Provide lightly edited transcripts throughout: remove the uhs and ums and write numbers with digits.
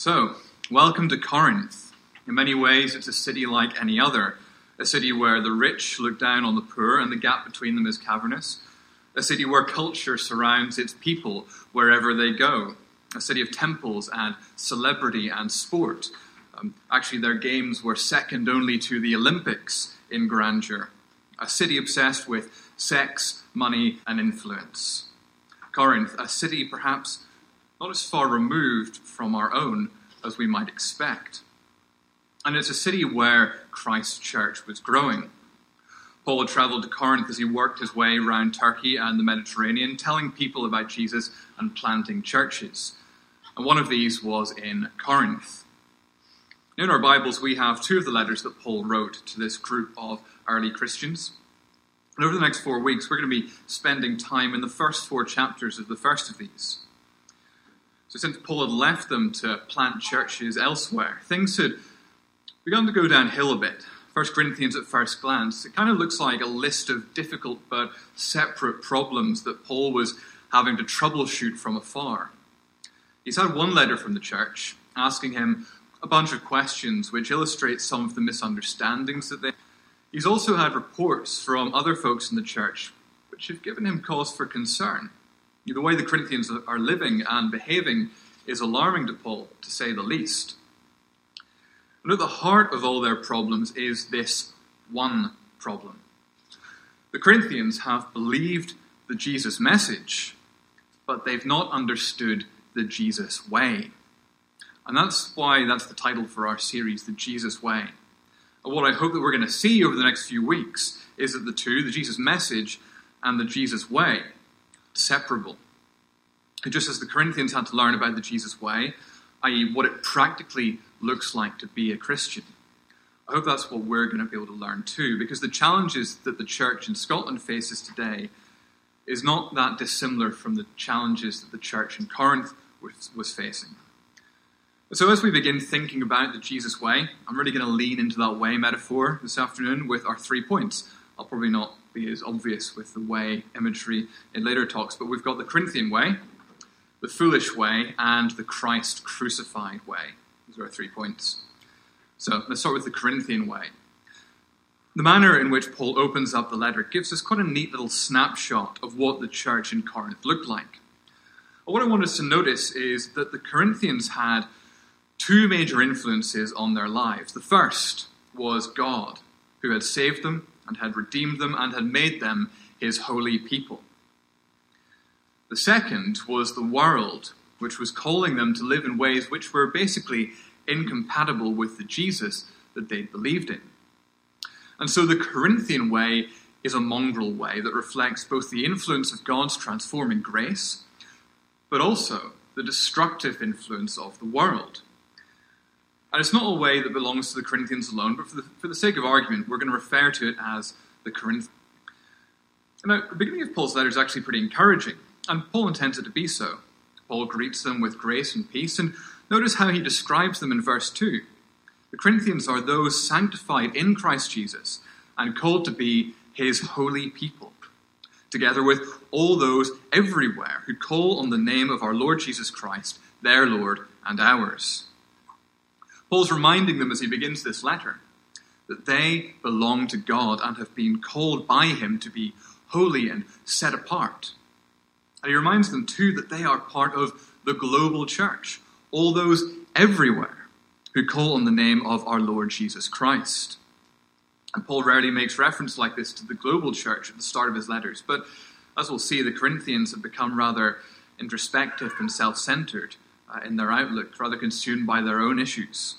So, welcome to Corinth. In many ways, it's a city like any other, a city where the rich look down on the poor and the gap between them is cavernous, a city where culture surrounds its people wherever they go, a city of temples and celebrity and sport. Actually, their games were second only to the Olympics in grandeur, a city obsessed with sex, money, and influence. Corinth, a city perhaps not as far removed from our own as we might expect. And it's a city where Christ's church was growing. Paul had travelled to Corinth as he worked his way around Turkey and the Mediterranean, telling people about Jesus and planting churches. And one of these was in Corinth. In our Bibles, we have two of the letters that Paul wrote to this group of early Christians. And over the next 4 weeks, we're going to be spending time in the first 4 chapters of the first of these. So since Paul had left them to plant churches elsewhere, things had begun to go downhill a bit. 1 Corinthians at first glance, it kind of looks like a list of difficult but separate problems that Paul was having to troubleshoot from afar. He's had one letter from the church asking him a bunch of questions which illustrate some of the misunderstandings that they have. He's also had reports from other folks in the church which have given him cause for concern. The way the Corinthians are living and behaving is alarming to Paul, to say the least. And at the heart of all their problems is this one problem. The Corinthians have believed the Jesus message, but they've not understood the Jesus way. And that's why that's the title for our series, The Jesus Way. And what I hope that we're going to see over the next few weeks is that the two, the Jesus message and the Jesus way, separable. And just as the Corinthians had to learn about the Jesus way, i.e. what it practically looks like to be a Christian, I hope that's what we're going to be able to learn too, because the challenges that the church in Scotland faces today is not that dissimilar from the challenges that the church in Corinth was facing. So as we begin thinking about the Jesus way, I'm really going to lean into that way metaphor this afternoon with our 3 points. I'll probably not be as obvious with the way imagery in later talks, but we've got the Corinthian way, the foolish way, and the Christ crucified way. Those are our 3 points. So let's start with the Corinthian way. The manner in which Paul opens up the letter gives us quite a neat little snapshot of what the church in Corinth looked like. What I want us to notice is that the Corinthians had 2 major influences on their lives. The first was God, who had saved them and had redeemed them and had made them his holy people. The second was the world, which was calling them to live in ways which were basically incompatible with the Jesus that they believed in. And so the Corinthian way is a mongrel way that reflects both the influence of God's transforming grace, but also the destructive influence of the world. And it's not a way that belongs to the Corinthians alone, but for the sake of argument, we're going to refer to it as the Corinthians. Now, the beginning of Paul's letter is actually pretty encouraging, and Paul intends it to be so. Paul greets them with grace and peace, and notice how he describes them in verse 2. The Corinthians are those sanctified in Christ Jesus and called to be his holy people, together with all those everywhere who call on the name of our Lord Jesus Christ, their Lord and ours. Paul's reminding them as he begins this letter that they belong to God and have been called by him to be holy and set apart. And he reminds them too that they are part of the global church, all those everywhere who call on the name of our Lord Jesus Christ. And Paul rarely makes reference like this to the global church at the start of his letters, but as we'll see, the Corinthians have become rather introspective and self-centered in their outlook, rather consumed by their own issues.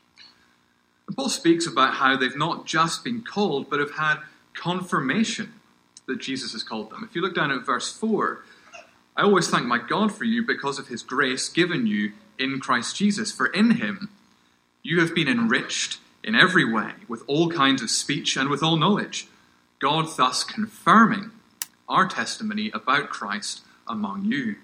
And Paul speaks about how they've not just been called, but have had confirmation that Jesus has called them. If you look down at verse 4, I always thank my God for you because of his grace given you in Christ Jesus. For in him you have been enriched in every way with all kinds of speech and with all knowledge, God thus confirming our testimony about Christ among you.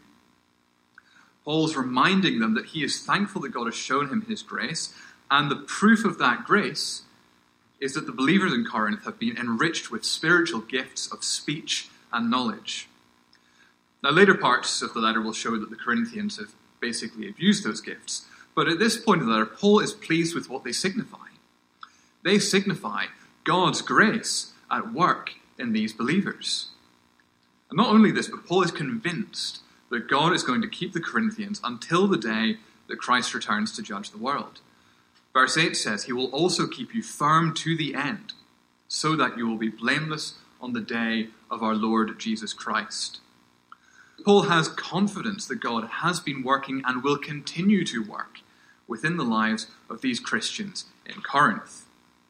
Paul's reminding them that he is thankful that God has shown him his grace, and the proof of that grace is that the believers in Corinth have been enriched with spiritual gifts of speech and knowledge. Now, later parts of the letter will show that the Corinthians have basically abused those gifts, But at this point of the letter, Paul is pleased with what they signify. They signify God's grace at work in these believers. And not only this, but Paul is convinced that God is going to keep the Corinthians until the day that Christ returns to judge the world. Verse 8 says, he will also keep you firm to the end, so that you will be blameless on the day of our Lord Jesus Christ. Paul has confidence that God has been working and will continue to work within the lives of these Christians in Corinth.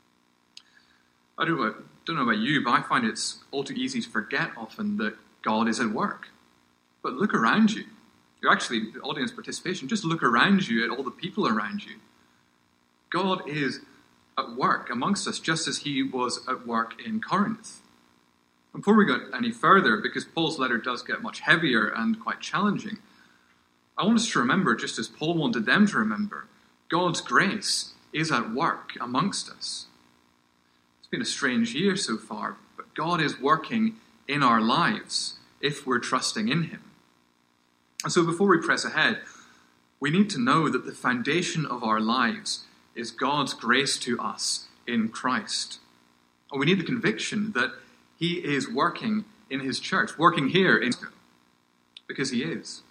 I don't know about you, but I find it's all too easy to forget often that God is at work. But look around you. You're actually, audience participation, just look around you at all the people around you. God is at work amongst us, just as he was at work in Corinth. Before we go any further, because Paul's letter does get much heavier and quite challenging, I want us to remember, just as Paul wanted them to remember, God's grace is at work amongst us. It's been a strange year so far, but God is working in our lives if we're trusting in him. And so before we press ahead, we need to know that the foundation of our lives is God's grace to us in Christ. And we need the conviction that he is working in his church, working here in because he is.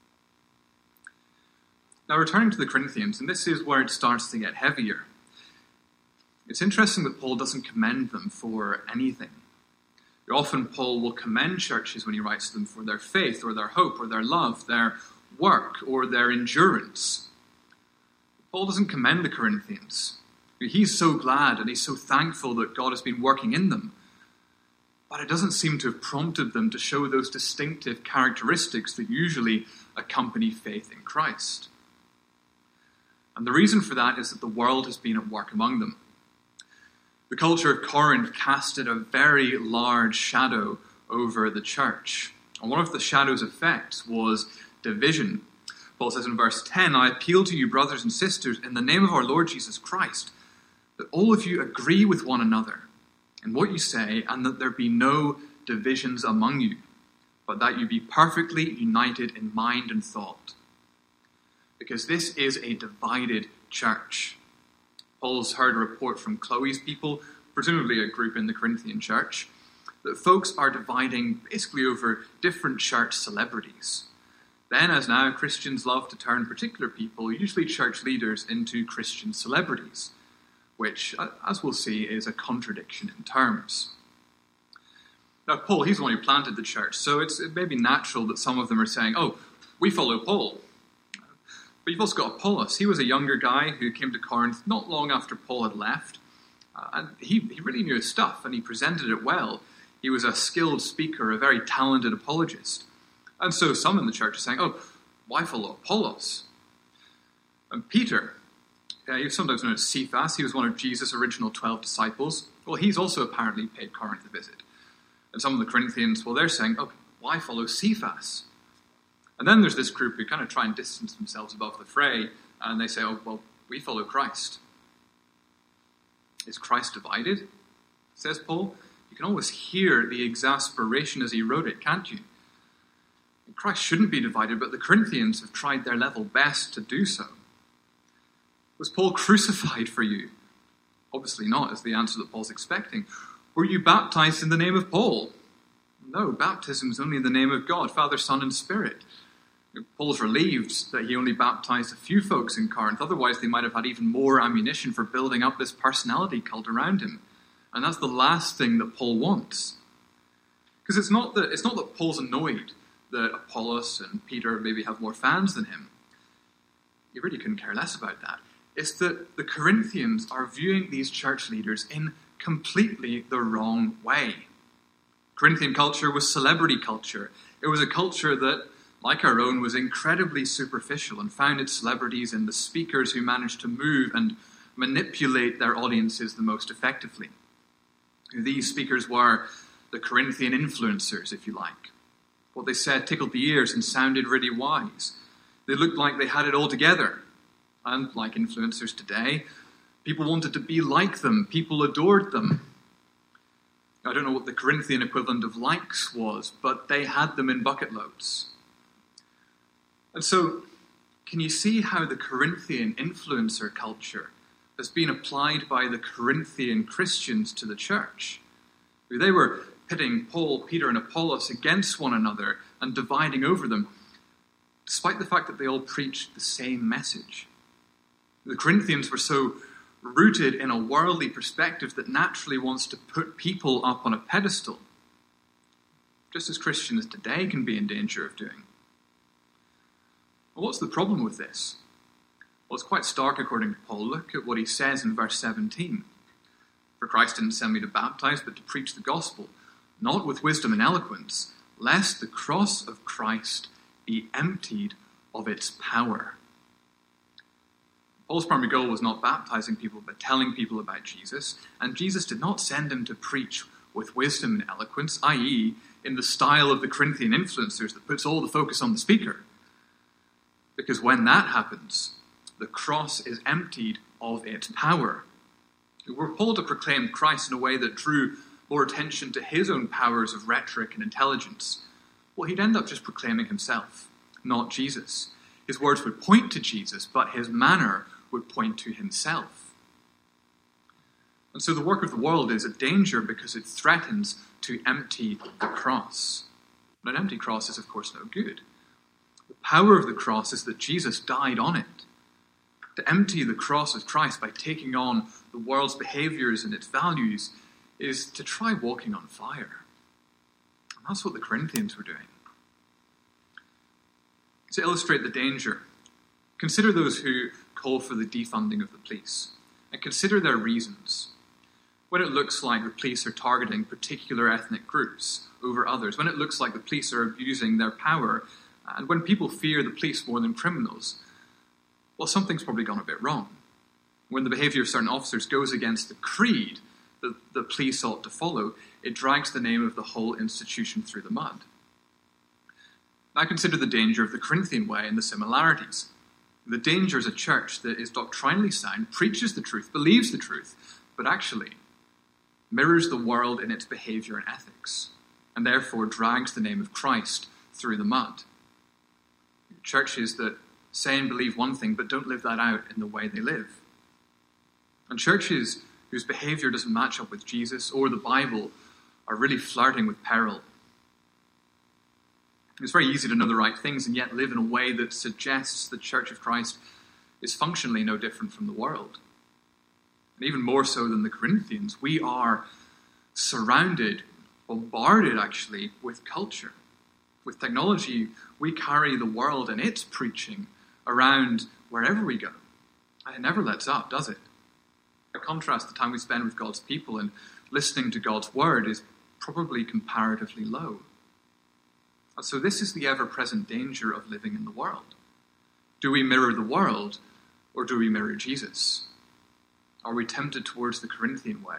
Now returning to the Corinthians, and this is where it starts to get heavier. It's interesting that Paul doesn't commend them for anything. Often Paul will commend churches when he writes to them for their faith or their hope or their love, their work or their endurance. Paul doesn't commend the Corinthians. He's so glad and he's so thankful that God has been working in them. But it doesn't seem to have prompted them to show those distinctive characteristics that usually accompany faith in Christ. And the reason for that is that the world has been at work among them. The culture of Corinth casted a very large shadow over the church. And one of the shadow's effects was division. Paul says in verse 10, I appeal to you, brothers and sisters, in the name of our Lord Jesus Christ, that all of you agree with one another in what you say, and that there be no divisions among you, but that you be perfectly united in mind and thought. Because this is a divided church. Paul's heard a report from Chloe's people, presumably a group in the Corinthian church, that folks are dividing basically over different church celebrities. Then, as now, Christians love to turn particular people, usually church leaders, into Christian celebrities, which, as we'll see, is a contradiction in terms. Now, Paul, he's the one who planted the church, so it may be natural that some of them are saying, oh, we follow Paul. But you've also got Apollos. He was a younger guy who came to Corinth not long after Paul had left. And he really knew his stuff, and he presented it well. He was a skilled speaker, a very talented apologist. And so some in the church are saying, oh, why follow Apollos? And Peter, he was sometimes known as Cephas. He was one of Jesus' original 12 disciples. Well, he's also apparently paid Corinth a visit. And some of the Corinthians, well, they're saying, oh, why follow Cephas? And then there's this group who kind of try and distance themselves above the fray, and they say, oh, well, we follow Christ. Is Christ divided? Says Paul. You can always hear the exasperation as he wrote it, can't you? Christ shouldn't be divided, but the Corinthians have tried their level best to do so. Was Paul crucified for you? Obviously not, is the answer that Paul's expecting. Were you baptized in the name of Paul? No, baptism is only in the name of God, Father, Son, and Spirit. Paul's relieved that he only baptized a few folks in Corinth. Otherwise, they might have had even more ammunition for building up this personality cult around him. And that's the last thing that Paul wants. Because it's not that Paul's annoyed that Apollos and Peter maybe have more fans than him. He really couldn't care less about that. It's that the Corinthians are viewing these church leaders in completely the wrong way. Corinthian culture was celebrity culture. It was a culture that, like our own, was incredibly superficial and found its celebrities in the speakers who managed to move and manipulate their audiences the most effectively. These speakers were the Corinthian influencers, if you like. What they said tickled the ears and sounded really wise. They looked like they had it all together. And like influencers today, people wanted to be like them. People adored them. I don't know what the Corinthian equivalent of likes was, but they had them in bucket loads. And so can you see how the Corinthian influencer culture has been applied by the Corinthian Christians to the church? They were pitting Paul, Peter, and Apollos against one another and dividing over them, despite the fact that they all preached the same message. The Corinthians were so rooted in a worldly perspective that naturally wants to put people up on a pedestal, just as Christians today can be in danger of doing. Well, what's the problem with this? Well, it's quite stark according to Paul. Look at what he says in verse 17. For Christ didn't send me to baptize, but to preach the gospel, not with wisdom and eloquence, lest the cross of Christ be emptied of its power. Paul's primary goal was not baptizing people, but telling people about Jesus. And Jesus did not send him to preach with wisdom and eloquence, i.e., in the style of the Corinthian influencers that puts all the focus on the speaker. Because when that happens, the cross is emptied of its power. Were Paul to proclaim Christ in a way that drew more attention to his own powers of rhetoric and intelligence, well, he'd end up just proclaiming himself, not Jesus. His words would point to Jesus, but his manner would point to himself. And so the work of the world is a danger because it threatens to empty the cross. But an empty cross is, of course, no good. The power of the cross is that Jesus died on it. To empty the cross of Christ by taking on the world's behaviors and its values is to try walking on fire. And that's what the Corinthians were doing. To illustrate the danger, consider those who call for the defunding of the police, and consider their reasons. When it looks like the police are targeting particular ethnic groups over others, when it looks like the police are abusing their power, and when people fear the police more than criminals, well, something's probably gone a bit wrong. When the behavior of certain officers goes against the creed that the police ought to follow, it drags the name of the whole institution through the mud. Now consider the danger of the Corinthian way and the similarities. The danger is a church that is doctrinally sound, preaches the truth, believes the truth, but actually mirrors the world in its behavior and ethics, and therefore drags the name of Christ through the mud. Churches that say and believe one thing, but don't live that out in the way they live. And churches whose behavior doesn't match up with Jesus or the Bible are really flirting with peril. It's very easy to know the right things and yet live in a way that suggests the Church of Christ is functionally no different from the world. And even more so than the Corinthians, we are surrounded, bombarded actually, with culture. With technology, we carry the world and its preaching around wherever we go. And it never lets up, does it? By contrast, the time we spend with God's people and listening to God's word is probably comparatively low. And so this is the ever-present danger of living in the world. Do we mirror the world, or do we mirror Jesus? Are we tempted towards the Corinthian way?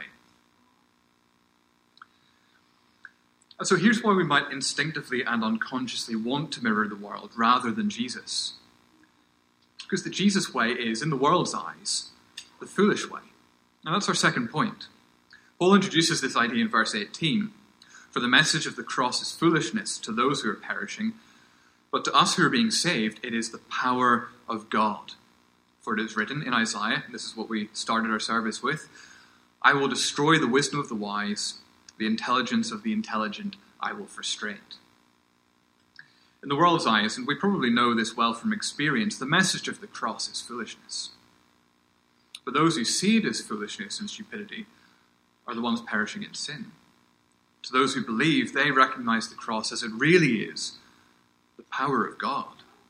And so here's why we might instinctively and unconsciously want to mirror the world rather than Jesus. Because the Jesus way is, in the world's eyes, the foolish way. Now that's our second point. Paul introduces this idea in verse 18. For the message of the cross is foolishness to those who are perishing, but to us who are being saved, it is the power of God. For it is written in Isaiah, and this is what we started our service with, I will destroy the wisdom of the wise, the intelligence of the intelligent I will frustrate. In the world's eyes, and we probably know this well from experience, the message of the cross is foolishness. But those who see it as foolishness and stupidity are the ones perishing in sin. To those who believe, they recognize the cross as it really is, the power of God.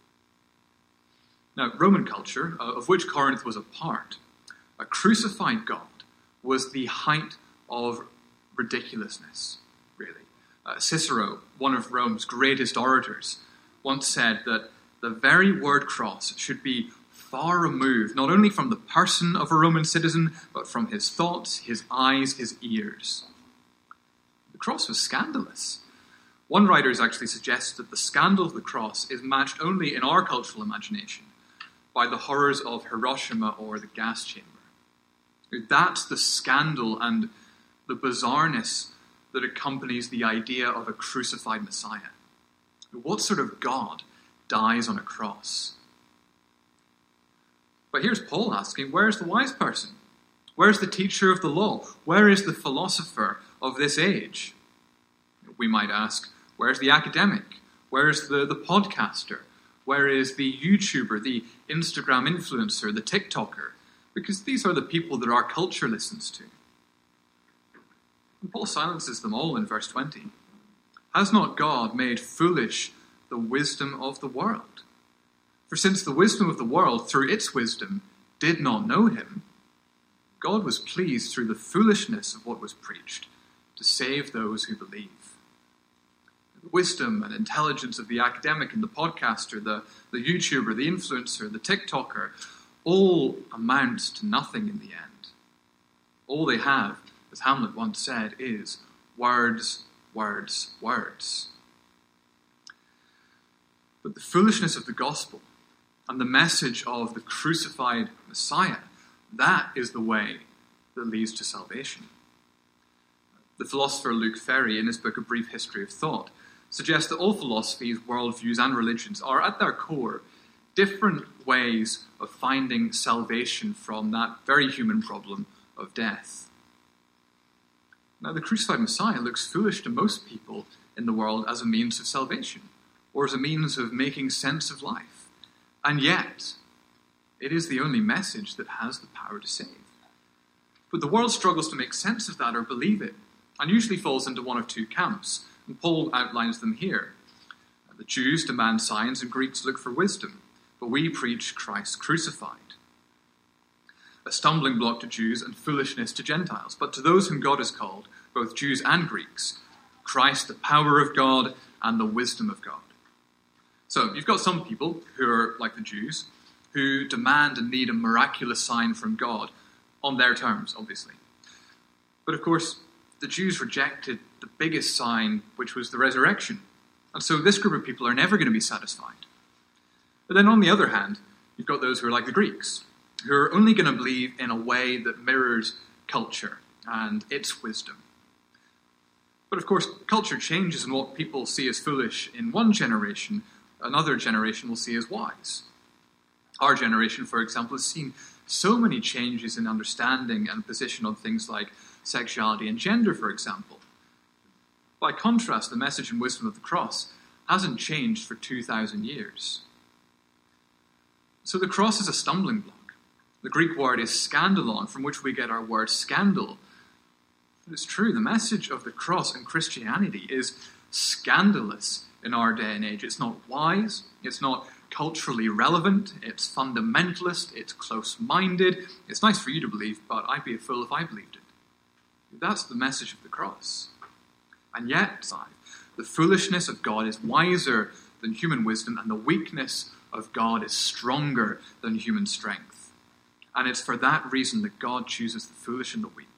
Now, Roman culture, of which Corinth was a part, a crucified God was the height of ridiculousness, really. Cicero, one of Rome's greatest orators, once said that the very word cross should be far removed, not only from the person of a Roman citizen, but from his thoughts, his eyes, his ears. The cross was scandalous. One writer has actually suggested that the scandal of the cross is matched only in our cultural imagination by the horrors of Hiroshima or the gas chamber. That's the scandal and the bizarreness that accompanies the idea of a crucified Messiah. What sort of God dies on a cross? But here's Paul asking, where's the wise person? Where's the teacher of the law? Where is the philosopher of this age? We might ask, where's the academic? Where's the podcaster? Where is the YouTuber, the Instagram influencer, the TikToker? Because these are the people that our culture listens to. And Paul silences them all in verse 20. Has not God made foolish the wisdom of the world? For since the wisdom of the world, through its wisdom, did not know him, God was pleased through the foolishness of what was preached to save those who believe. The wisdom and intelligence of the academic and the podcaster, the YouTuber, the influencer, the TikToker, all amounts to nothing in the end. All they have, as Hamlet once said, is words, words, words. But the foolishness of the gospel and the message of the crucified Messiah, that is the way that leads to salvation. The philosopher Luke Ferry, in his book A Brief History of Thought, suggests that all philosophies, worldviews, and religions are at their core different ways of finding salvation from that very human problem of death. Now, the crucified Messiah looks foolish to most people in the world as a means of salvation, or as a means of making sense of life. And yet, it is the only message that has the power to save. But the world struggles to make sense of that or believe it, and usually falls into one of two camps, and Paul outlines them here. The Jews demand signs and Greeks look for wisdom, but we preach Christ crucified. A stumbling block to Jews and foolishness to Gentiles, but to those whom God has called, both Jews and Greeks, Christ the power of God and the wisdom of God. So you've got some people who are like the Jews, who demand and need a miraculous sign from God, on their terms, obviously. But of course, the Jews rejected the biggest sign, which was the resurrection. And so this group of people are never going to be satisfied. But then on the other hand, you've got those who are like the Greeks, who are only going to believe in a way that mirrors culture and its wisdom. But of course, culture changes, and what people see as foolish in one generation, another generation will see as wise. Our generation, for example, has seen so many changes in understanding and position on things like sexuality and gender, for example. By contrast, the message and wisdom of the cross hasn't changed for 2,000 years. So the cross is a stumbling block. The Greek word is scandalon, from which we get our word scandal. But it's true, the message of the cross and Christianity is scandalous in our day and age. It's not wise, it's not culturally relevant, it's fundamentalist, it's close-minded. It's nice for you to believe, but I'd be a fool if I believed it. That's the message of the cross. And yet, the foolishness of God is wiser than human wisdom, and the weakness of God is stronger than human strength. And it's for that reason that God chooses the foolish and the weak.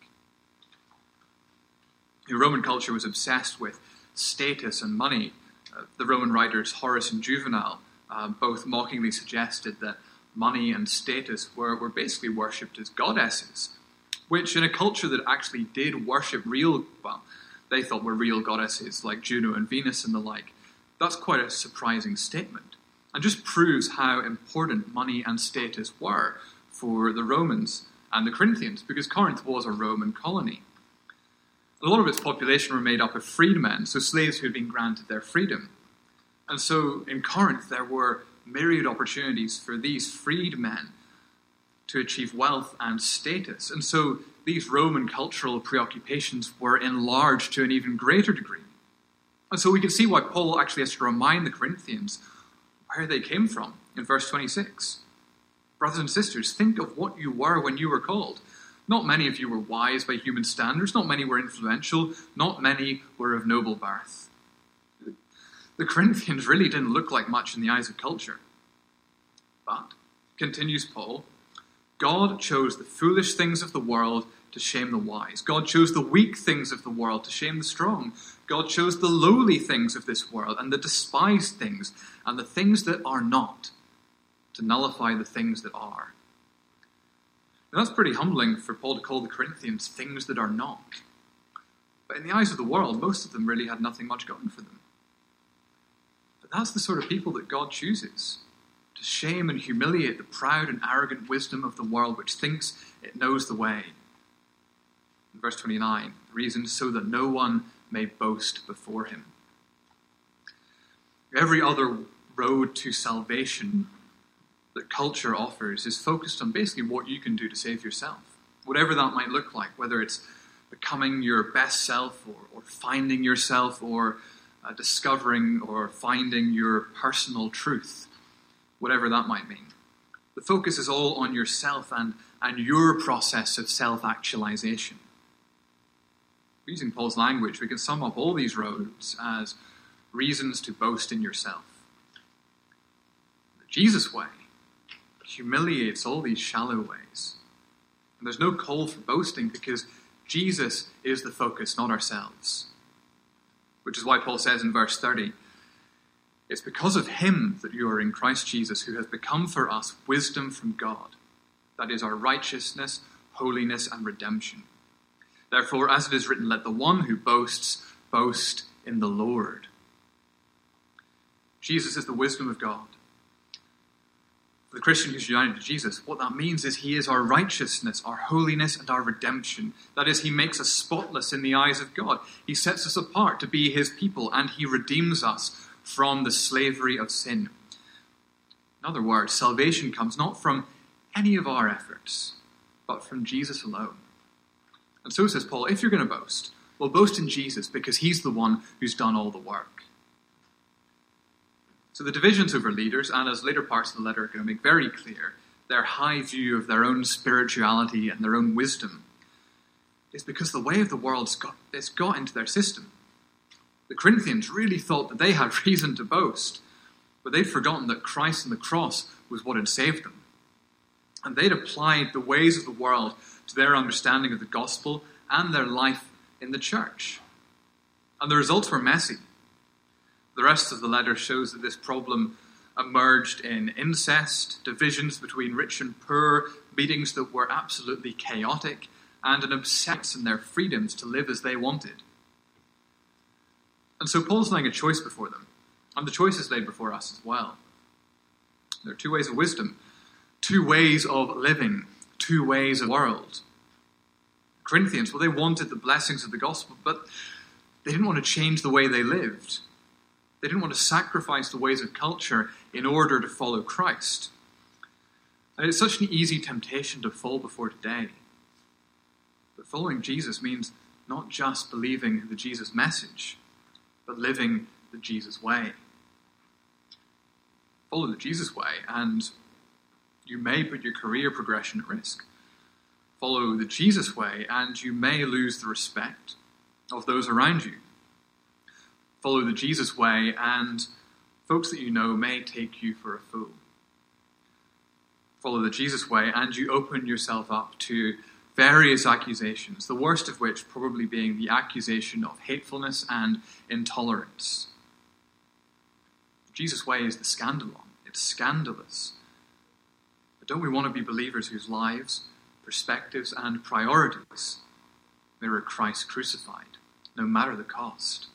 The Roman culture was obsessed with status and money. The Roman writers Horace and Juvenal both mockingly suggested that money and status were basically worshipped as goddesses, which in a culture that actually did worship they thought were real goddesses like Juno and Venus and the like, that's quite a surprising statement, and just proves how important money and status were for the Romans and the Corinthians, because Corinth was a Roman colony. A lot of its population were made up of freedmen, so slaves who had been granted their freedom. And so in Corinth there were myriad opportunities for these freedmen to achieve wealth and status. And so these Roman cultural preoccupations were enlarged to an even greater degree. And so we can see why Paul actually has to remind the Corinthians where they came from in verse 26. Brothers and sisters, think of what you were when you were called. Not many of you were wise by human standards, not many were influential, not many were of noble birth. The Corinthians really didn't look like much in the eyes of culture. But, continues Paul, God chose the foolish things of the world to shame the wise. God chose the weak things of the world to shame the strong. God chose the lowly things of this world and the despised things and the things that are not to nullify the things that are. Now, that's pretty humbling for Paul to call the Corinthians things that are not. But in the eyes of the world, most of them really had nothing much going for them. But that's the sort of people that God chooses to shame and humiliate the proud and arrogant wisdom of the world which thinks it knows the way. In verse 29, the reason, so that no one may boast before him. Every other road to salvation that culture offers is focused on basically what you can do to save yourself. Whatever that might look like, whether it's becoming your best self or finding yourself or discovering or finding your personal truth, whatever that might mean. The focus is all on yourself and your process of self-actualization. Using Paul's language, we can sum up all these roads as reasons to boast in yourself. The Jesus way humiliates all these shallow ways. And there's no call for boasting because Jesus is the focus, not ourselves. Which is why Paul says in verse 30, it's because of him that you are in Christ Jesus, who has become for us wisdom from God. That is our righteousness, holiness, and redemption. Therefore, as it is written, let the one who boasts, boast in the Lord. Jesus is the wisdom of God. For the Christian who's united to Jesus, what that means is he is our righteousness, our holiness, and our redemption. That is, he makes us spotless in the eyes of God. He sets us apart to be his people, and he redeems us from the slavery of sin. In other words, salvation comes not from any of our efforts, but from Jesus alone. And so says Paul, if you're going to boast, well, boast in Jesus, because he's the one who's done all the work. So the divisions over leaders, and as later parts of the letter are going to make very clear, their high view of their own spirituality and their own wisdom, is because the way of the world's got into their system. The Corinthians really thought that they had reason to boast, but they'd forgotten that Christ on the cross was what had saved them. And they'd applied the ways of the world to their understanding of the gospel and their life in the church. And the results were messy. The rest of the letter shows that this problem emerged in incest, divisions between rich and poor, meetings that were absolutely chaotic, and an obsession in their freedoms to live as they wanted. And so Paul's laying a choice before them, and the choice is laid before us as well. There are two ways of wisdom, two ways of living, two ways of the world. Corinthians, well, they wanted the blessings of the gospel, but they didn't want to change the way they lived. They didn't want to sacrifice the ways of culture in order to follow Christ. And it's such an easy temptation to fall before today. But following Jesus means not just believing the Jesus message, but living the Jesus way. Follow the Jesus way, and you may put your career progression at risk. Follow the Jesus way, and you may lose the respect of those around you. Follow the Jesus way, and folks that you know may take you for a fool. Follow the Jesus way, and you open yourself up to various accusations, the worst of which probably being the accusation of hatefulness and intolerance. The Jesus way is the scandalon. It's scandalous. But don't we want to be believers whose lives, perspectives, and priorities mirror Christ crucified, no matter the cost?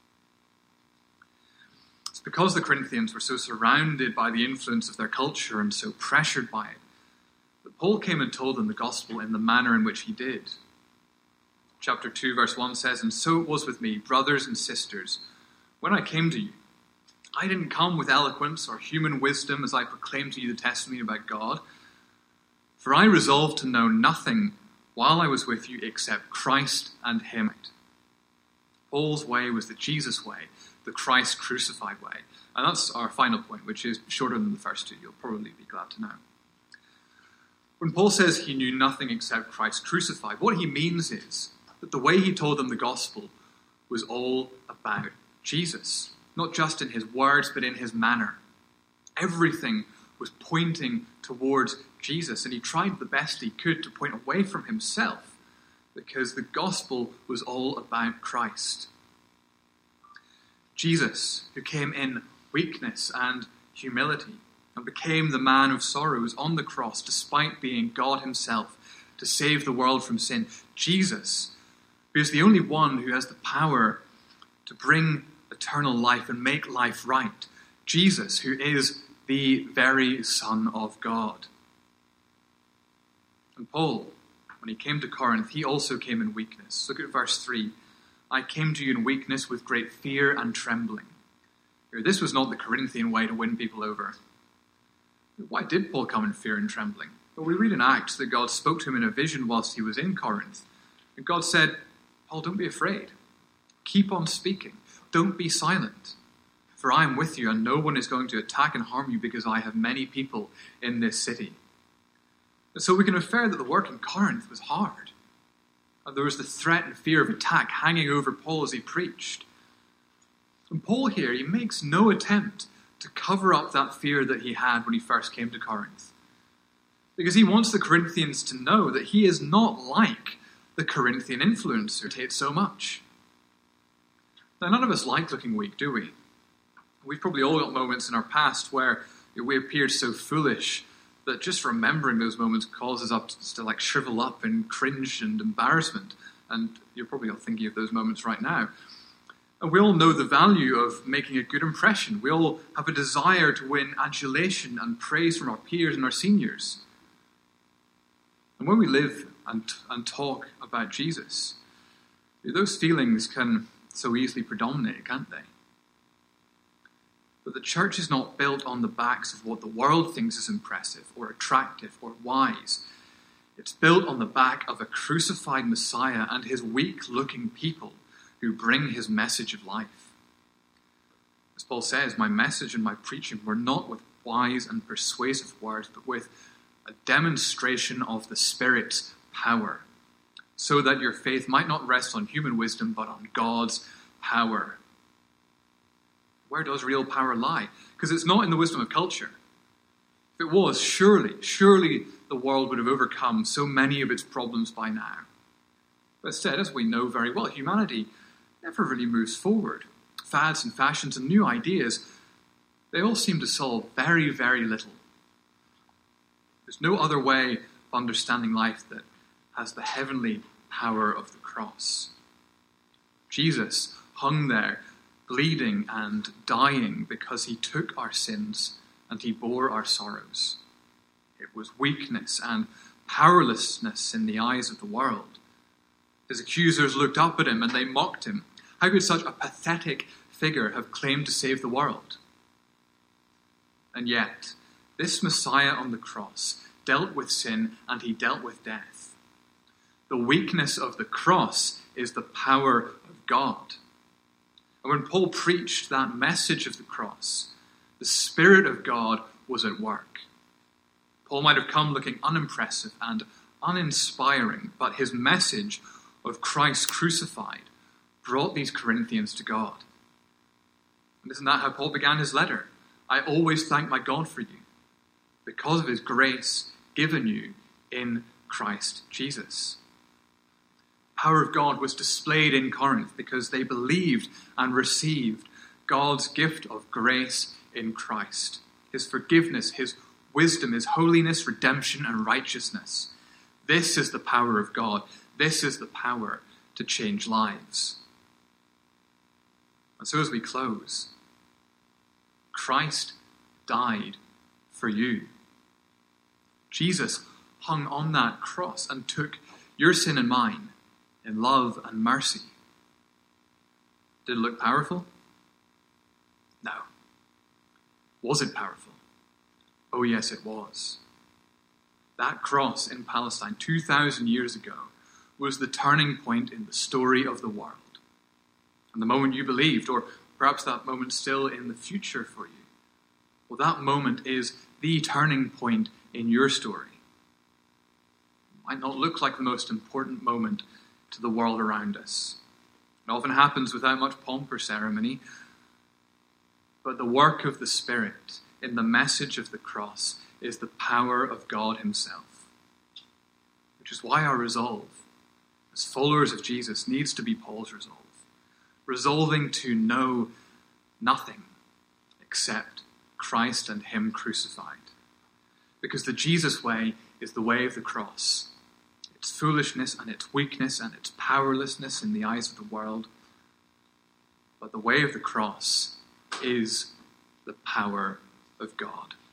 It's because the Corinthians were so surrounded by the influence of their culture and so pressured by it, that Paul came and told them the gospel in the manner in which he did. Chapter 2, verse 1 says, "And so it was with me, brothers and sisters, when I came to you. I didn't come with eloquence or human wisdom as I proclaimed to you the testimony about God. For I resolved to know nothing while I was with you except Christ and him." Paul's way was the Jesus way, the Christ crucified way. And that's our final point, which is shorter than the first two. You'll probably be glad to know. When Paul says he knew nothing except Christ crucified, what he means is that the way he told them the gospel was all about Jesus. Not just in his words, but in his manner. Everything was pointing towards Jesus, and he tried the best he could to point away from himself, because the gospel was all about Christ. Jesus, who came in weakness and humility, and became the man of sorrows on the cross, despite being God himself, to save the world from sin. Jesus, who is the only one who has the power to bring eternal life and make life right. Jesus, who is the very Son of God. And Paul, when he came to Corinth, he also came in weakness. Look at verse 3. I came to you in weakness with great fear and trembling. This was not the Corinthian way to win people over. Why did Paul come in fear and trembling? Well, we read in Acts that God spoke to him in a vision whilst he was in Corinth. And God said, Paul, don't be afraid. Keep on speaking. Don't be silent. For I am with you, and no one is going to attack and harm you because I have many people in this city. And so we can infer that the work in Corinth was hard. And there was the threat and fear of attack hanging over Paul as he preached. And Paul here, he makes no attempt to cover up that fear that he had when he first came to Corinth. Because he wants the Corinthians to know that he is not like the Corinthian influencer who hates so much. Now, none of us like looking weak, do we? We've probably all got moments in our past where we appeared so foolish that just remembering those moments causes us to shrivel up in cringe and embarrassment. And you're probably all thinking of those moments right now. And we all know the value of making a good impression. We all have a desire to win adulation and praise from our peers and our seniors. And when we live and talk about Jesus, those feelings can so easily predominate, can't they? But the church is not built on the backs of what the world thinks is impressive or attractive or wise. It's built on the back of a crucified Messiah and his weak-looking people who bring his message of life. As Paul says, my message and my preaching were not with wise and persuasive words, but with a demonstration of the Spirit's power, so that your faith might not rest on human wisdom, but on God's power. Where does real power lie? Because it's not in the wisdom of culture. If it was, surely the world would have overcome so many of its problems by now. But instead, as we know very well, humanity never really moves forward. Fads and fashions and new ideas, they all seem to solve very, very little. There's no other way of understanding life that has the heavenly power of the cross. Jesus hung there, bleeding and dying because he took our sins and he bore our sorrows. It was weakness and powerlessness in the eyes of the world. His accusers looked up at him and they mocked him. How could such a pathetic figure have claimed to save the world? And yet, this Messiah on the cross dealt with sin and he dealt with death. The weakness of the cross is the power of God. And when Paul preached that message of the cross, the Spirit of God was at work. Paul might have come looking unimpressive and uninspiring, but his message of Christ crucified brought these Corinthians to God. And isn't that how Paul began his letter? I always thank my God for you, because of his grace given you in Christ Jesus. The power of God was displayed in Corinth because they believed and received God's gift of grace in Christ. His forgiveness, his wisdom, his holiness, redemption, and righteousness. This is the power of God. This is the power to change lives. And so as we close, Christ died for you. Jesus hung on that cross and took your sin and mine in love and mercy. Did it look powerful? No. Was it powerful? Oh yes, it was. That cross in Palestine 2,000 years ago was the turning point in the story of the world. And the moment you believed, or perhaps that moment still in the future for you, well, that moment is the turning point in your story. It might not look like the most important moment to the world around us. It often happens without much pomp or ceremony. But the work of the Spirit in the message of the cross is the power of God himself. Which is why our resolve as followers of Jesus needs to be Paul's resolve. Resolving to know nothing except Christ and him crucified. Because the Jesus way is the way of the cross. Its foolishness and its weakness and its powerlessness in the eyes of the world. But the way of the cross is the power of God.